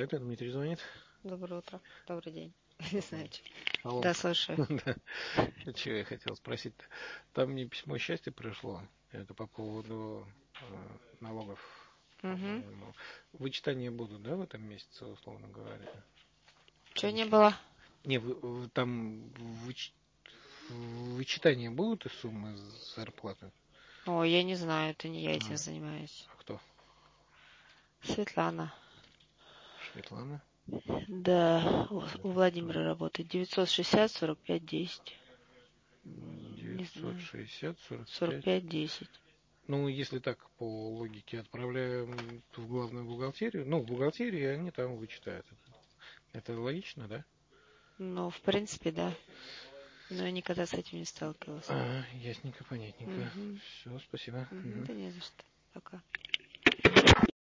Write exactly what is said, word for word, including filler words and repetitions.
это Дмитрий звонит. Доброе утро. Добрый день. Не знаю, что. Алло. Да, слушаю. Да. Чего я хотел спросить-то? Там мне письмо счастья пришло. Это по поводу э, налогов. Угу. Вычитания будут, да, в этом месяце, условно говоря? Чего не было? Не, вы- вы- там выч... вычитания будут из суммы зарплаты? Ой, я не знаю, это не я этим А, занимаюсь. а кто? Светлана. Светлана? Да, у, у Владимира работает. девятьсот шестьдесят сорок пять десять. Не девятьсот знаю. шестьдесят сорок сорок пять. пять десять. Ну, если так по логике отправляем в главную бухгалтерию, ну, в бухгалтерии они там вычитают. Это логично, да? Ну, в принципе, да. Но я никогда с этим не сталкивалась. А, ясненько, понятненько. Угу. Все, спасибо. Угу. Мгм. Да не за что. Пока.